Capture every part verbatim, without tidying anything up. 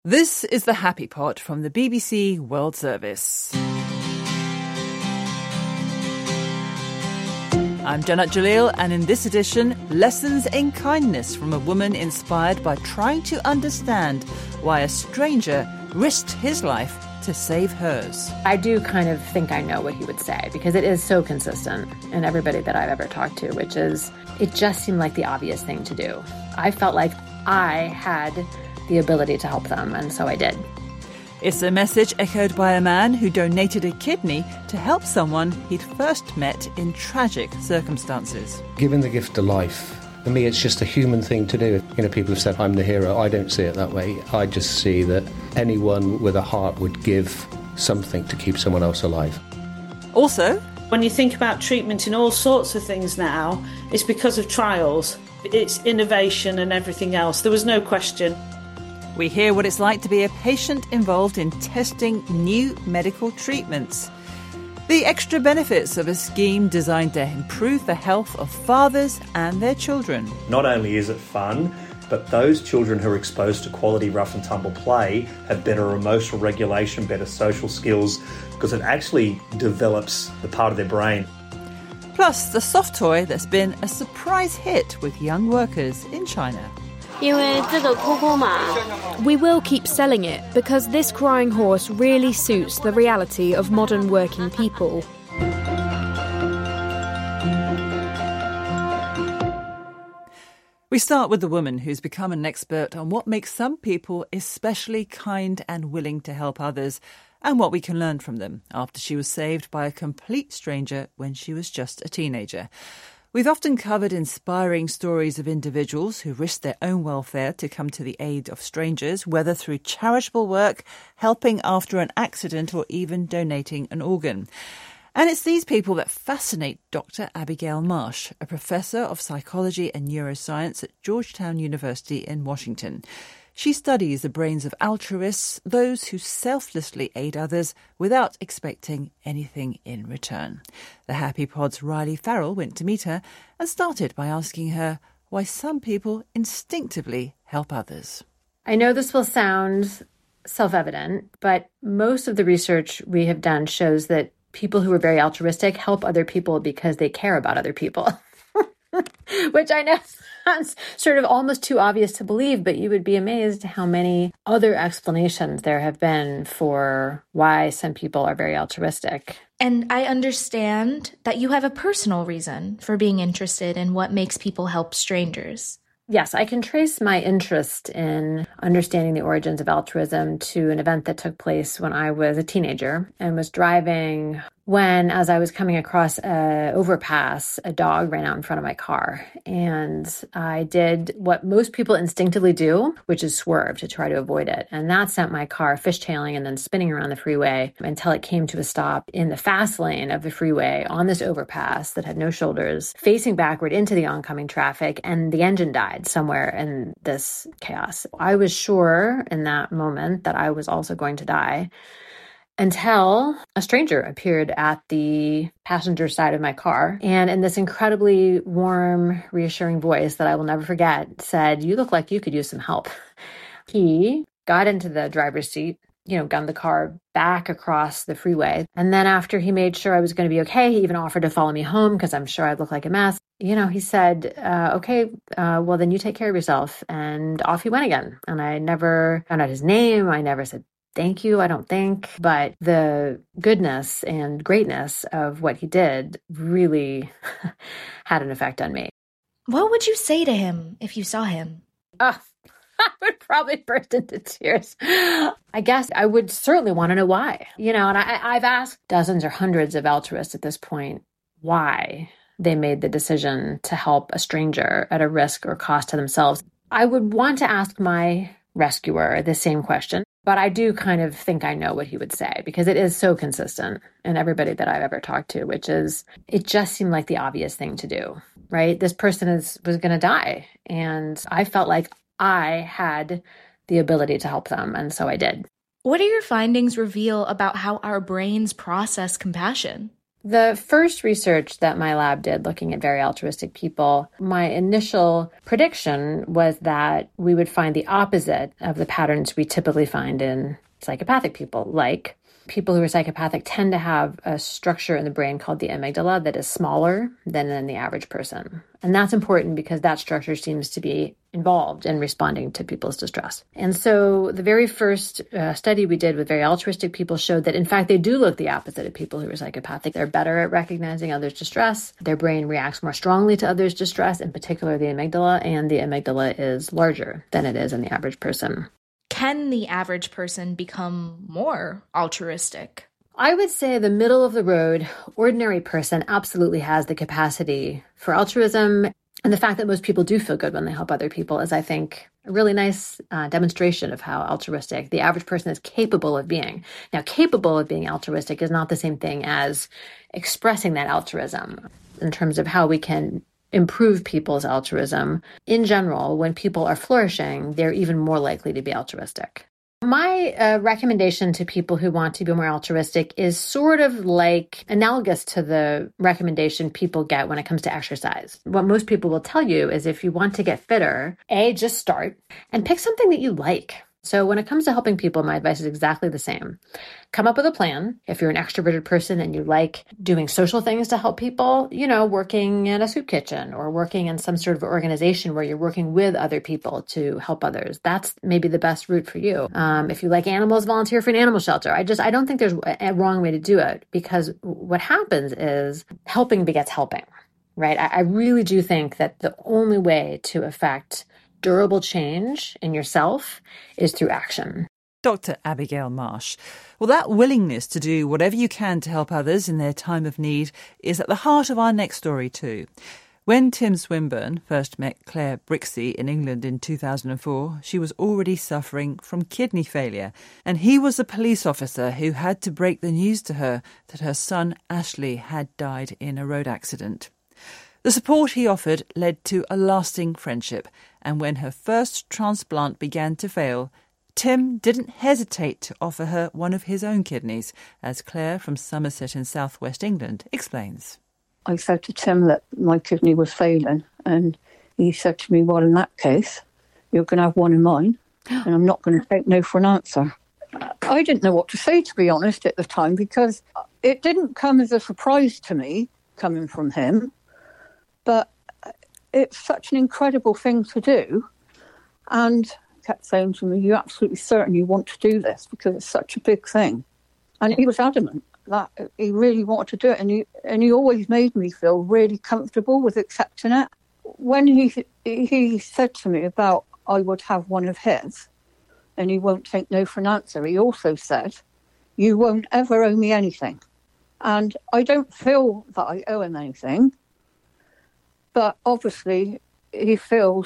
This is the Happy Pot from the B B C World Service. I'm Jannat Jalil, and in this edition, lessons in kindness from a woman inspired by trying to understand why a stranger risked his life to save hers. I do kind of think I know what he would say, because it is so consistent in everybody that I've ever talked to, which is, it just seemed like the obvious thing to do. I felt like I had the ability to help them, and so I did. It's a message echoed by a man who donated a kidney to help someone he'd first met in tragic circumstances. Giving the gift of life, for me, it's just a human thing to do. You know, people have said I'm the hero. I don't see it that way. I just see that anyone with a heart would give something to keep someone else alive. Also, when you think about treatment in all sorts of things now, it's because of trials. It's innovation and everything else. There was no question. We hear what it's like to be a patient involved in testing new medical treatments. The extra benefits of a scheme designed to improve the health of fathers and their children. Not only is it fun, but those children who are exposed to quality rough and tumble play have better emotional regulation, better social skills, because it actually develops the part of their brain. Plus, the soft toy that's been a surprise hit with young workers in China. We will keep selling it because this crying horse really suits the reality of modern working people. We start with the woman who's become an expert on what makes some people especially kind and willing to help others, and what we can learn from them after she was saved by a complete stranger when she was just a teenager. We've often covered inspiring stories of individuals who risked their own welfare to come to the aid of strangers, whether through charitable work, helping after an accident, or even donating an organ. And it's these people that fascinate Doctor Abigail Marsh, a professor of psychology and neuroscience at Georgetown University in Washington. She studies the brains of altruists, those who selflessly aid others without expecting anything in return. The Happy Pod's Riley Farrell went to meet her and started by asking her why some people instinctively help others. I know this will sound self-evident, but most of the research we have done shows that people who are very altruistic help other people because they care about other people. Which I know sounds sort of almost too obvious to believe, but you would be amazed how many other explanations there have been for why some people are very altruistic. And I understand that you have a personal reason for being interested in what makes people help strangers. Yes, I can trace my interest in understanding the origins of altruism to an event that took place when I was a teenager and was driving when, as I was coming across an overpass, a dog ran out in front of my car. And I did what most people instinctively do, which is swerve to try to avoid it. And that sent my car fishtailing and then spinning around the freeway until it came to a stop in the fast lane of the freeway on this overpass that had no shoulders, facing backward into the oncoming traffic, and the engine died somewhere in this chaos. I was sure in that moment that I was also going to die, until a stranger appeared at the passenger side of my car, and in this incredibly warm, reassuring voice that I will never forget, said, "You look like you could use some help." He got into the driver's seat, you know, gunned the car back across the freeway. And then after he made sure I was going to be okay, he even offered to follow me home because I'm sure I'd look like a mess. You know, he said, uh, okay, uh, well, then you take care of yourself. And off he went again. And I never found out his name. I never said thank you, I don't think. But the goodness and greatness of what he did really had an effect on me. What would you say to him if you saw him? Oh, I would probably burst into tears. I guess I would certainly want to know why. You know, and I, I've asked dozens or hundreds of altruists at this point why they made the decision to help a stranger at a risk or cost to themselves. I would want to ask my rescuer the same question, but I do kind of think I know what he would say, because it is so consistent in everybody that I've ever talked to, which is, it just seemed like the obvious thing to do, right? This person is was going to die, and I felt like I had the ability to help them, and so I did. What do your findings reveal about how our brains process compassion? The first research that my lab did looking at very altruistic people, my initial prediction was that we would find the opposite of the patterns we typically find in psychopathic people. Like, people who are psychopathic tend to have a structure in the brain called the amygdala that is smaller than in the average person. And that's important because that structure seems to be involved in responding to people's distress. And so the very first uh, study we did with very altruistic people showed that, in fact, they do look the opposite of people who are psychopathic. They're better at recognizing others' distress. Their brain reacts more strongly to others' distress, in particular the amygdala, and the amygdala is larger than it is in the average person. Can the average person become more altruistic? I would say the middle of the road, ordinary person absolutely has the capacity for altruism. And the fact that most people do feel good when they help other people is, I think, a really nice uh, demonstration of how altruistic the average person is capable of being. Now, capable of being altruistic is not the same thing as expressing that altruism in terms of how we can improve people's altruism. In general, when people are flourishing, they're even more likely to be altruistic. My uh, recommendation to people who want to be more altruistic is sort of like analogous to the recommendation people get when it comes to exercise. What most people will tell you is if you want to get fitter, A, just start and pick something that you like. So when it comes to helping people, my advice is exactly the same. Come up with a plan. If you're an extroverted person and you like doing social things to help people, you know, working in a soup kitchen or working in some sort of organization where you're working with other people to help others, that's maybe the best route for you. Um, if you like animals, volunteer for an animal shelter. I just, I don't think there's a wrong way to do it, because what happens is helping begets helping, right? I, I really do think that the only way to affect durable change in yourself is through action. Doctor Abigail Marsh. Well, that willingness to do whatever you can to help others in their time of need is at the heart of our next story too. When Tim Swinburne first met Claire Brixey in England in two thousand four, she was already suffering from kidney failure, and he was a police officer who had to break the news to her that her son Ashley had died in a road accident. The support he offered led to a lasting friendship, and when her first transplant began to fail, Tim didn't hesitate to offer her one of his own kidneys, as Claire from Somerset in southwest England explains. I said to Tim that my kidney was failing, and he said to me, well, in that case, you're going to have one of mine, and I'm not going to take no for an answer. I didn't know what to say, to be honest, at the time, because it didn't come as a surprise to me, coming from him. But it's such an incredible thing to do. And he kept saying to me, you're absolutely certain you want to do this because it's such a big thing. And he was adamant that he really wanted to do it. And he, and he always made me feel really comfortable with accepting it. When he, he said to me about I would have one of his and he won't take no for an answer, he also said, you won't ever owe me anything. And I don't feel that I owe him anything. But obviously, he feels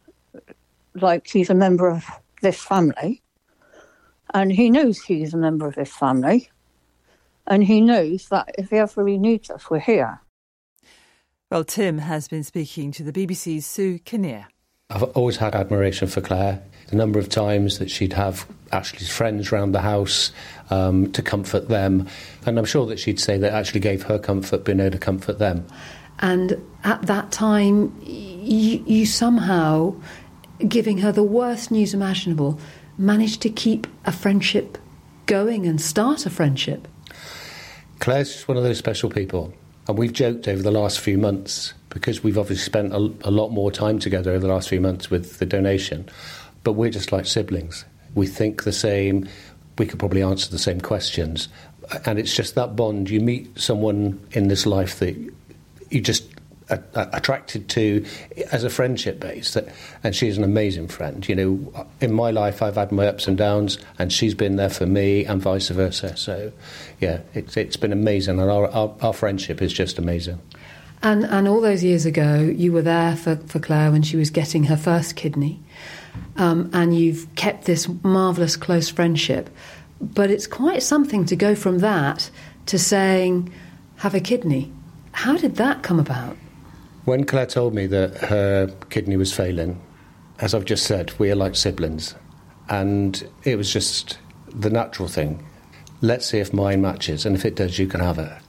like he's a member of this family. And he knows he's a member of this family. And he knows that if he ever he needs us, we're here. Well, Tim has been speaking to the B B C's Sue Kinnear. I've always had admiration for Claire. The number of times that she'd have Ashley's friends round the house um, to comfort them. And I'm sure that she'd say that actually gave her comfort being able to comfort them. And at that time, you, you somehow, giving her the worst news imaginable, managed to keep a friendship going and start a friendship. Claire's just one of those special people. And we've joked over the last few months, because we've obviously spent a, a lot more time together over the last few months with the donation, but we're just like siblings. We think the same, we could probably answer the same questions. And it's just that bond. You meet someone in this life that you just are attracted to as a friendship base, that, and she's an amazing friend. You know, in my life I've had my ups and downs, and she's been there for me, and vice versa. So, yeah, it's it's been amazing, and our our, our friendship is just amazing. And and all those years ago, you were there for, for Claire when she was getting her first kidney, um, and you've kept this marvellous close friendship. But it's quite something to go from that to saying, have a kidney. How did that come about? When Claire told me that her kidney was failing, as I've just said, we are like siblings. And it was just the natural thing. Let's see if mine matches, and if it does, you can have it.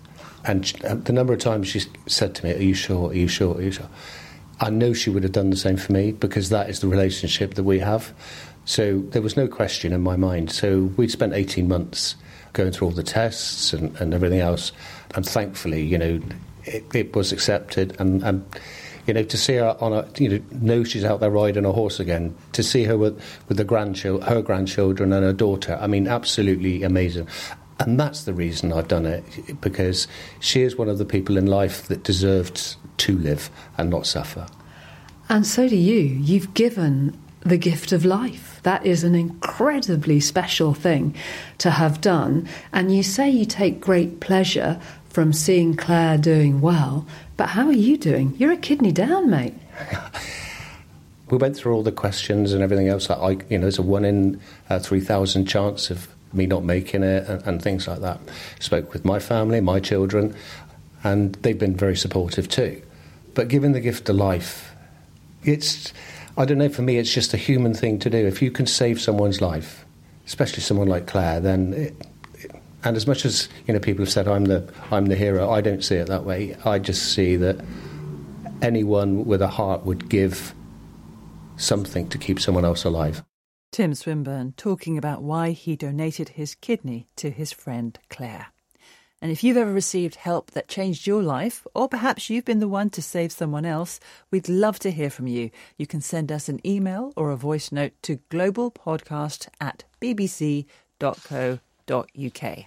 And the number of times she said to me, are you sure, are you sure, are you sure? I know she would have done the same for me because that is the relationship that we have. So there was no question in my mind. So we'd spent eighteen months going through all the tests and, and everything else. And thankfully, you know, it, it was accepted. And, and, you know, to see her on a, you know, know she's out there riding a horse again, to see her with, with the grandchildren, her grandchildren and her daughter, I mean, absolutely amazing. And that's the reason I've done it, because she is one of the people in life that deserved to live and not suffer. And so do you. You've given the gift of life. That is an incredibly special thing to have done. And you say you take great pleasure from seeing Claire doing well, but how are you doing? You're a kidney down, mate. We went through all the questions and everything else. I, you know, there's a one in uh, three thousand chance of me not making it and, and things like that. Spoke with my family, my children, and they've been very supportive too. But giving the gift of life, it's, I don't know, for me it's just a human thing to do. If you can save someone's life, especially someone like Claire, then it, it, and as much as, you know, people have said I'm the I'm the hero, I don't see it that way. I just see that anyone with a heart would give something to keep someone else alive. Tim Swinburne talking about why he donated his kidney to his friend Claire. And if you've ever received help that changed your life, or perhaps you've been the one to save someone else, we'd love to hear from you. You can send us an email or a voice note to globalpodcast at bbc dot co dot uk.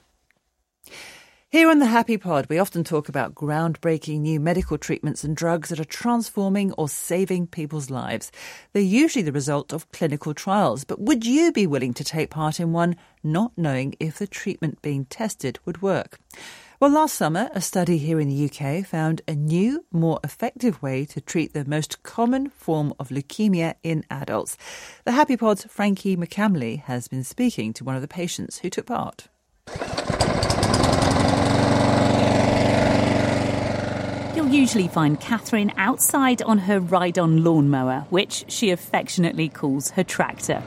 Here on the Happy Pod, we often talk about groundbreaking new medical treatments and drugs that are transforming or saving people's lives. They're usually the result of clinical trials, but would you be willing to take part in one, not knowing if the treatment being tested would work? Well, last summer, a study here in the U K found a new, more effective way to treat the most common form of leukemia in adults. The Happy Pod's Frankie McCamley has been speaking to one of the patients who took part. You'll usually find Catherine outside on her ride-on lawnmower, which she affectionately calls her tractor.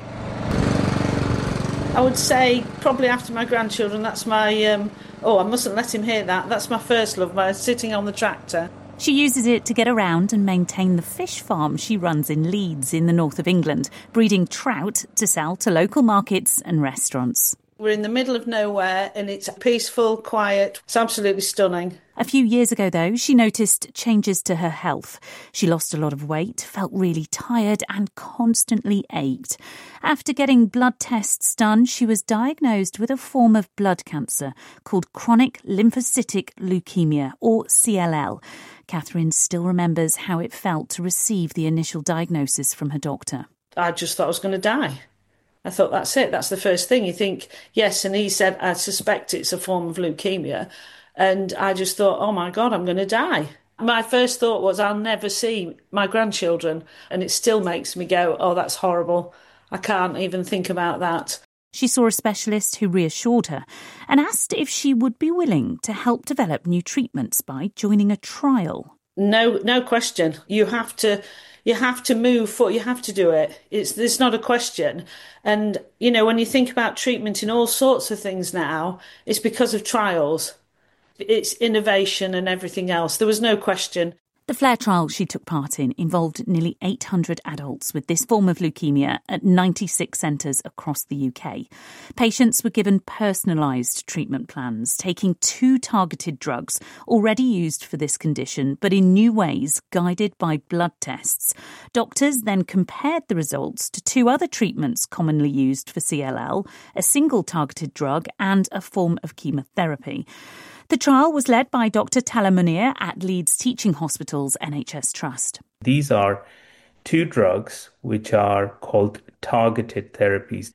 I would say probably after my grandchildren, that's my, um, oh, I mustn't let him hear that. That's my first love, my sitting on the tractor. She uses it to get around and maintain the fish farm she runs in Leeds in the north of England, breeding trout to sell to local markets and restaurants. We're in the middle of nowhere and it's peaceful, quiet. It's absolutely stunning. A few years ago, though, she noticed changes to her health. She lost a lot of weight, felt really tired and constantly ached. After getting blood tests done, she was diagnosed with a form of blood cancer called chronic lymphocytic leukemia, or C L L. Catherine still remembers how it felt to receive the initial diagnosis from her doctor. I just thought I was going to die. I thought, that's it, that's the first thing. You think, yes, and he said, I suspect it's a form of leukemia. And I just thought, oh my God, I'm going to die. My first thought was, I'll never see my grandchildren. And it still makes me go, oh, that's horrible. I can't even think about that. She saw a specialist who reassured her and asked if she would be willing to help develop new treatments by joining a trial. No, no question. You have to... You have to move forward. You have to do it. It's it's not a question. And, you know, when you think about treatment in all sorts of things now, it's because of trials. It's innovation and everything else. There was no question. The FLAIR trial she took part in involved nearly eight hundred adults with this form of leukemia at ninety-six centres across the U K. Patients were given personalised treatment plans, taking two targeted drugs already used for this condition, but in new ways, guided by blood tests. Doctors then compared the results to two other treatments commonly used for C L L, a single targeted drug and a form of chemotherapy. The trial was led by Doctor Tala Munir at Leeds Teaching Hospital's N H S Trust. These are two drugs which are called targeted therapies.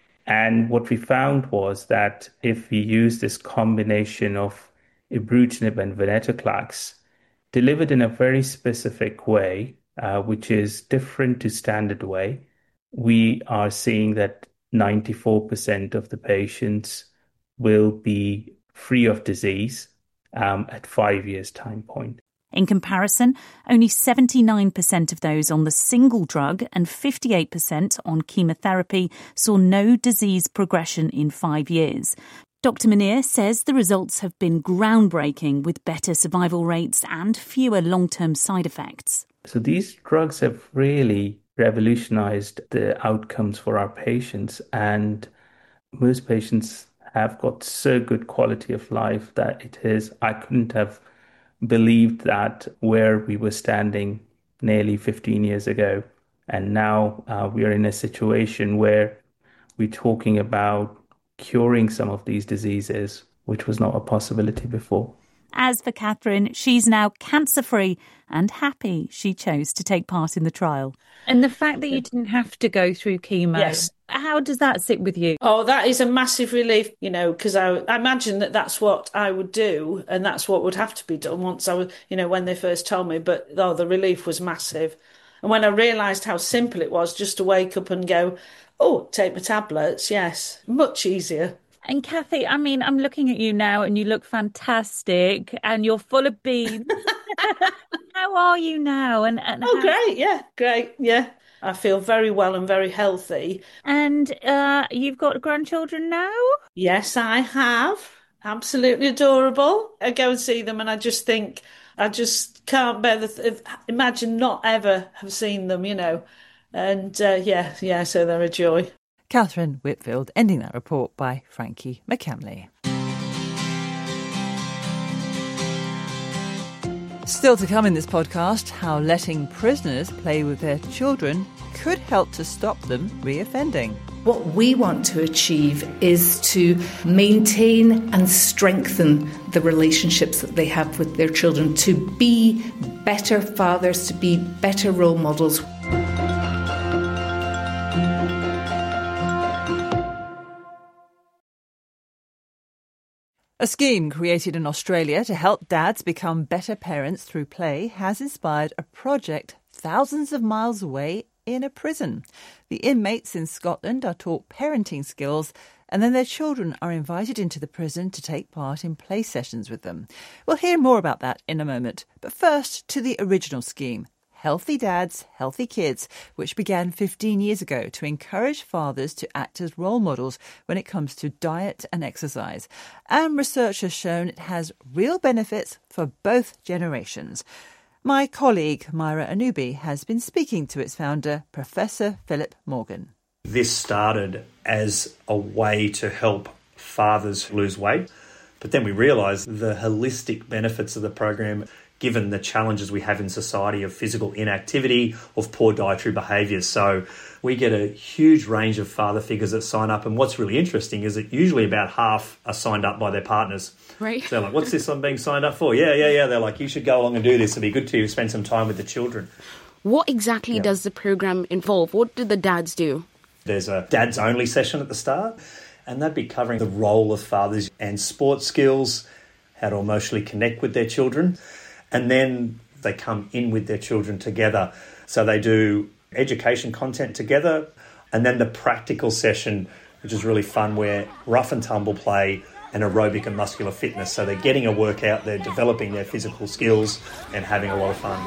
And what we found was that if we use this combination of ibrutinib and venetoclax, delivered in a very specific way, uh, which is different to standard way, we are seeing that ninety-four percent of the patients will be free of disease um, at five years time point. In comparison, only seventy-nine percent of those on the single drug and fifty-eight percent on chemotherapy saw no disease progression in five years. Doctor Munir says the results have been groundbreaking, with better survival rates and fewer long-term side effects. So these drugs have really revolutionized the outcomes for our patients, and most patients have got so good quality of life that it is, I couldn't have believed that where we were standing nearly fifteen years ago. And now uh, we are in a situation where we're talking about curing some of these diseases, which was not a possibility before. As for Catherine, she's now cancer-free and happy she chose to take part in the trial. And the fact that you didn't have to go through chemo, yes. How does that sit with you? Oh, that is a massive relief, you know, because I, I imagine that that's what I would do and that's what would have to be done once I was, you know, when they first told me. But, oh, the relief was massive. And when I realised how simple it was just to wake up and go, oh, take my tablets, yes, much easier. And Kathy, I mean, I'm looking at you now and you look fantastic and you're full of beans. How are you now? And, and Oh, how... great, yeah, great, yeah. I feel very well and very healthy. And uh, you've got grandchildren now? Yes, I have. Absolutely adorable. I go and see them and I just think, I just can't bear the, th- imagine not ever have seen them, you know. And uh, yeah, yeah, so they're a joy. Catherine Whitfield, ending that report by Frankie McCamley. Still to come in this podcast, how letting prisoners play with their children could help to stop them reoffending. What we want to achieve is to maintain and strengthen the relationships that they have with their children, to be better fathers, to be better role models. A scheme created in Australia to help dads become better parents through play has inspired a project thousands of miles away in a prison. The inmates in Scotland are taught parenting skills, and then their children are invited into the prison to take part in play sessions with them. We'll hear more about that in a moment. But first, to the original scheme, Healthy Dads, Healthy Kids, which began fifteen years ago to encourage fathers to act as role models when it comes to diet and exercise. And research has shown it has real benefits for both generations. My colleague, Myra Anubi, has been speaking to its founder, Professor Philip Morgan. This started as a way to help fathers lose weight, but then we realised the holistic benefits of the program, given the challenges we have in society of physical inactivity, of poor dietary behaviours. So we get a huge range of father figures that sign up, and what's really interesting is that usually about half are signed up by their partners. Right. So they're like, what's this I'm being signed up for? Yeah, yeah, yeah. They're like, you should go along and do this. It'll be good to you, spend some time with the children. What exactly yeah. does the program involve? What do the dads do? There's a dads only session at the start, and they'd be covering the role of fathers and sports skills, how to emotionally connect with their children. And then they come in with their children together. So they do education content together, and then the practical session, which is really fun, where rough and tumble play and aerobic and muscular fitness. So they're getting a workout, they're developing their physical skills and having a lot of fun.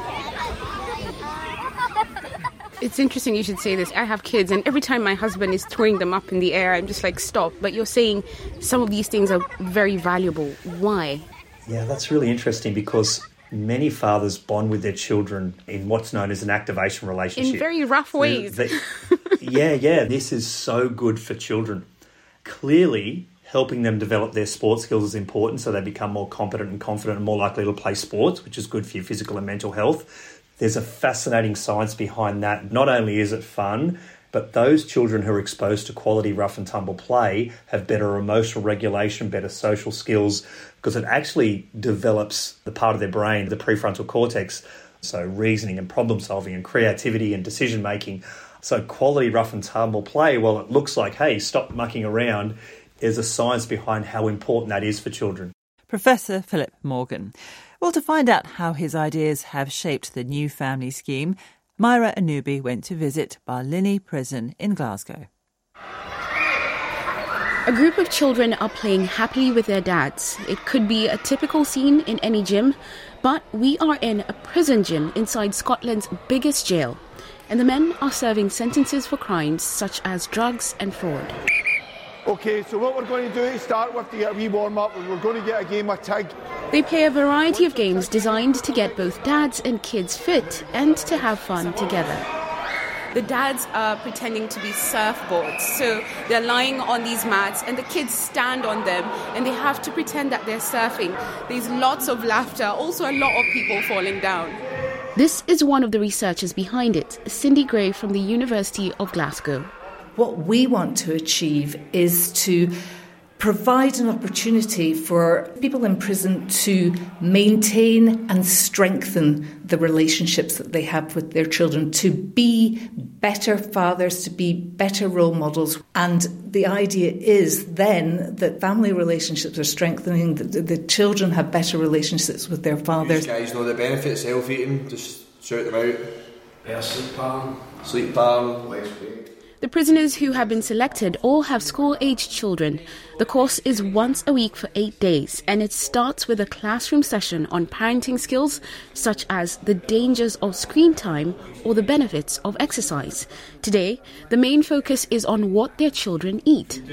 It's interesting you should say this. I have kids, and every time my husband is throwing them up in the air, I'm just like, stop. But you're saying some of these things are very valuable. Why? Yeah, that's really interesting, because many fathers bond with their children in what's known as an activation relationship. In very rough ways. The, the, yeah, yeah. This is so good for children. Clearly, helping them develop their sports skills is important, so they become more competent and confident and more likely to play sports, which is good for your physical and mental health. There's a fascinating science behind that. Not only is it fun, but those children who are exposed to quality rough and tumble play have better emotional regulation, better social skills, because it actually develops the part of their brain, the prefrontal cortex, so reasoning and problem solving and creativity and decision making. So quality rough and tumble play, well, it looks like, hey, stop mucking around. There's a science behind how important that is for children. Professor Philip Morgan. Well, to find out how his ideas have shaped the new family scheme, Myra Anubi went to visit Barlinnie Prison in Glasgow. A group of children are playing happily with their dads. It could be a typical scene in any gym, but we are in a prison gym inside Scotland's biggest jail, and the men are serving sentences for crimes such as drugs and fraud. OK, so what we're going to do to start with to get a wee warm-up is we're going to get a game of tag. They play a variety of games designed to get both dads and kids fit and to have fun together. The dads are pretending to be surfboards, so they're lying on these mats and the kids stand on them and they have to pretend that they're surfing. There's lots of laughter, also a lot of people falling down. This is one of the researchers behind it, Cindy Gray from the University of Glasgow. What we want to achieve is to provide an opportunity for people in prison to maintain and strengthen the relationships that they have with their children, to be better fathers, to be better role models. And the idea is then that family relationships are strengthening, that the children have better relationships with their fathers. You guys know the benefits, self-eating, just shout them out. Better sleep pattern. Sleep pattern, less weight. The prisoners who have been selected all have school-aged children. The course is once a week for eight days, and it starts with a classroom session on parenting skills, such as the dangers of screen time or the benefits of exercise. Today, the main focus is on what their children eat.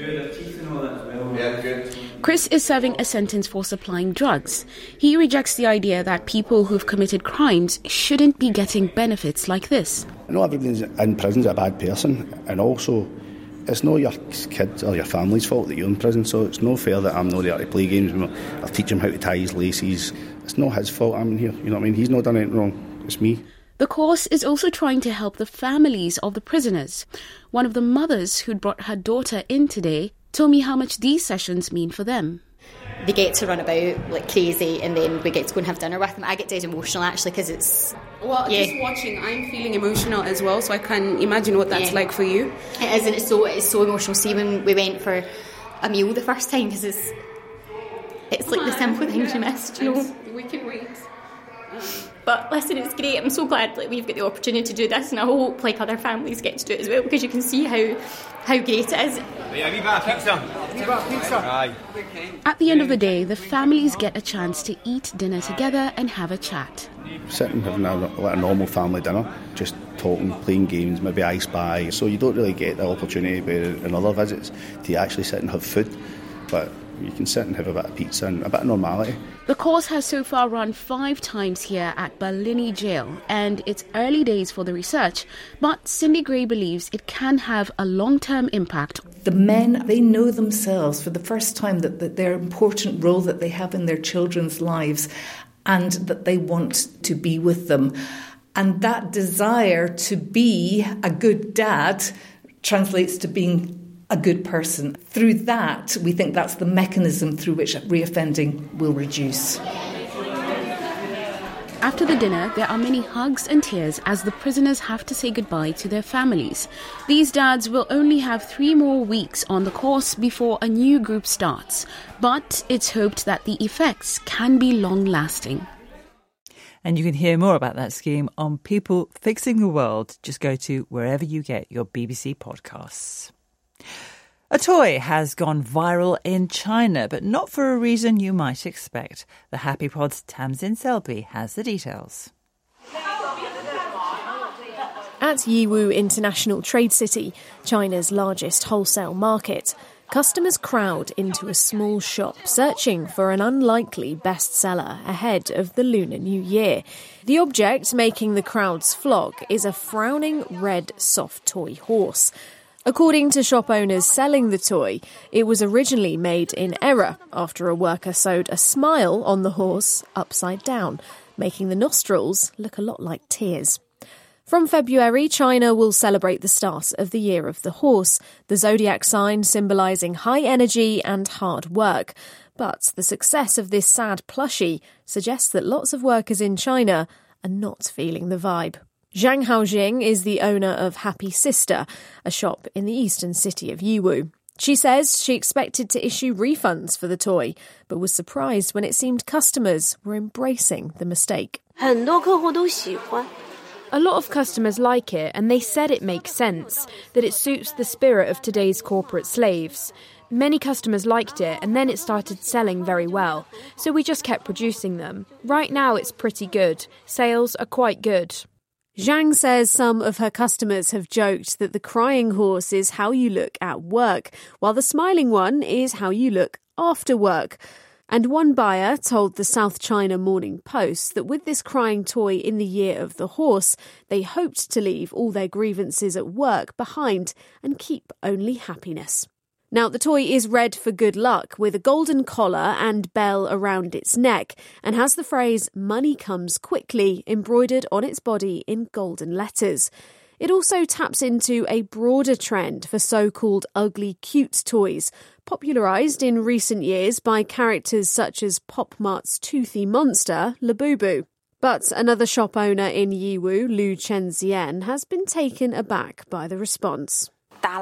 Yeah, good. Chris is serving a sentence for supplying drugs. He rejects the idea that people who've committed crimes shouldn't be getting benefits like this. Not everybody's in prison's a bad person, and also it's not your kids or your family's fault that you're in prison, so it's no fair that I'm not there to play games or teach him how to tie his laces. It's not his fault I'm in here, you know what I mean? He's not done anything wrong, it's me. The course is also trying to help the families of the prisoners. One of the mothers who'd brought her daughter in today told me how much these sessions mean for them. They get to run about like crazy and then we get to go and have dinner with them. I get dead emotional actually because it's... Well, yeah. Just watching, I'm feeling emotional as well, so I can imagine what that's yeah. like for you. It is, and it's so, it's so emotional. See, when we went for a meal the first time, because it's, it's like the simple things you missed, you know. We can wait. Um, But listen, it's great. I'm so glad like we've got the opportunity to do this, and I hope like other families get to do it as well, because you can see how how great it is. At the end of the day, the families get a chance to eat dinner together and have a chat. Sitting having a, like a normal family dinner, just talking, playing games, maybe I Spy. So you don't really get the opportunity in other visits to actually sit and have food, but you can sit and have a bit of pizza and a bit of normality. The course has so far run five times here at Barlinnie Jail, and it's early days for the research, but Cindy Gray believes it can have a long-term impact. The men, they know themselves for the first time that, that their important role that they have in their children's lives, and that they want to be with them. And that desire to be a good dad translates to being a good person. Through that, we think that's the mechanism through which reoffending will reduce. After the dinner, there are many hugs and tears as the prisoners have to say goodbye to their families. These dads will only have three more weeks on the course before a new group starts, but it's hoped that the effects can be long-lasting. And you can hear more about that scheme on People Fixing the World. Just go to wherever you get your B B C podcasts. A toy has gone viral in China, but not for a reason you might expect. The Happy Pod's Tamsin Selby has the details. At Yiwu International Trade City, China's largest wholesale market, customers crowd into a small shop searching for an unlikely bestseller ahead of the Lunar New Year. The object making the crowds flock is a frowning red soft toy horse. According to shop owners selling the toy, it was originally made in error after a worker sewed a smile on the horse upside down, making the nostrils look a lot like tears. From February, China will celebrate the start of the Year of the Horse, the zodiac sign symbolising high energy and hard work. But the success of this sad plushie suggests that lots of workers in China are not feeling the vibe. Zhang Haojing is the owner of Happy Sister, a shop in the eastern city of Yiwu. She says she expected to issue refunds for the toy, but was surprised when it seemed customers were embracing the mistake. A lot of customers like it, and they said it makes sense, that it suits the spirit of today's corporate slaves. Many customers liked it, and then it started selling very well, so we just kept producing them. Right now it's pretty good. Sales are quite good. Zhang says some of her customers have joked that the crying horse is how you look at work, while the smiling one is how you look after work. And one buyer told the South China Morning Post that with this crying toy in the year of the horse, they hoped to leave all their grievances at work behind and keep only happiness. Now, the toy is red for good luck with a golden collar and bell around its neck and has the phrase "money comes quickly" embroidered on its body in golden letters. It also taps into a broader trend for so-called ugly cute toys, popularised in recent years by characters such as Pop Mart's toothy monster, Labubu. But another shop owner in Yiwu, Lu Chenxian, has been taken aback by the response.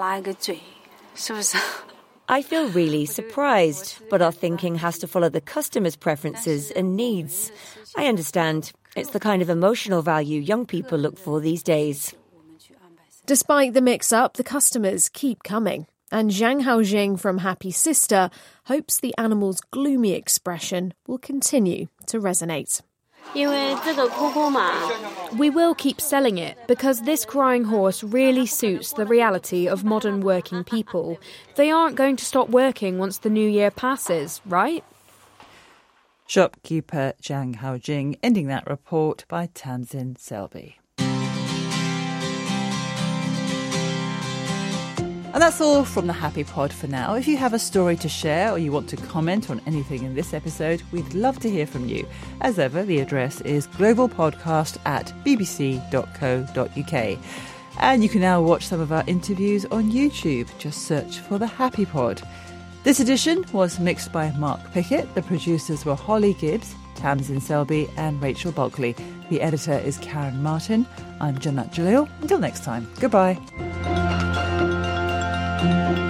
I feel really surprised, but our thinking has to follow the customer's preferences and needs. I understand. It's the kind of emotional value young people look for these days. Despite the mix-up, the customers keep coming. And Zhang Haojing from Happy Sister hopes the animal's gloomy expression will continue to resonate. We will keep selling it because this crying horse really suits the reality of modern working people. They aren't going to stop working once the new year passes, right? Shopkeeper Zhang Haojing, ending that report by Tamsin Selby. And that's all from the Happy Pod for now. If you have a story to share or you want to comment on anything in this episode, we'd love to hear from you. As ever, the address is globalpodcast at bbc.co.uk. And you can now watch some of our interviews on YouTube. Just search for the Happy Pod. This edition was mixed by Mark Pickett. The producers were Holly Gibbs, Tamsin Selby and Rachel Bulkley. The editor is Karen Martin. I'm Janat Jalil. Until next time, goodbye. Thank you.